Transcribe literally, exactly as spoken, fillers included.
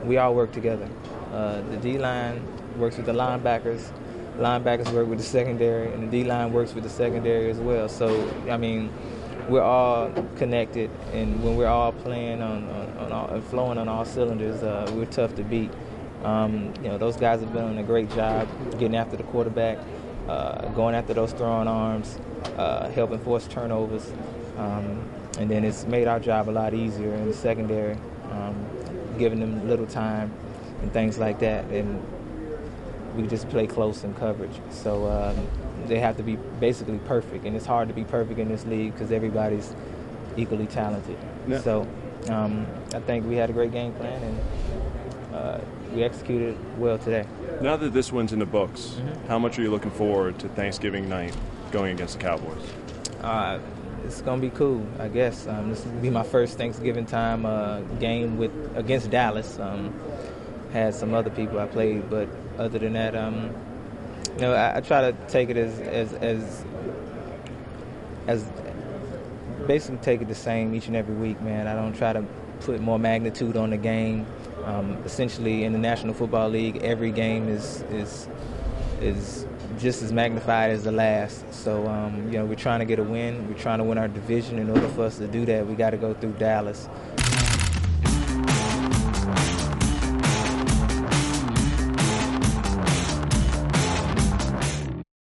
we all work together. Uh, the D-line works with the linebackers, linebackers work with the secondary, and the D-line works with the secondary as well. So, I mean, we're all connected, and when we're all playing on, on, on all, and flowing on all cylinders, uh, we're tough to beat. Um, you know, those guys have been doing a great job getting after the quarterback, uh, going after those throwing arms, uh, helping force turnovers, um, and then it's made our job a lot easier in the secondary, um, giving them little time and things like that, and we just play close in coverage. So um, they have to be basically perfect, and it's hard to be perfect in this league because everybody's equally talented. Yeah. So um, I think we had a great game plan, and uh, we executed well today. Now that this one's in the books, mm-hmm. how much are you looking forward to Thanksgiving night going against the Cowboys? Uh, it's gonna be cool, I guess. Um, this will be my first Thanksgiving time uh, game with against Dallas. Um, had some other people I played, but other than that, um, you know, I, I try to take it as as as as basically take it the same each and every week, man. I don't try to put more magnitude on the game. Um, essentially, in the National Football League, every game is is is just as magnified as the last. So, um, you know, we're trying to get a win. We're trying to win our division. In order for us to do that, we got to go through Dallas.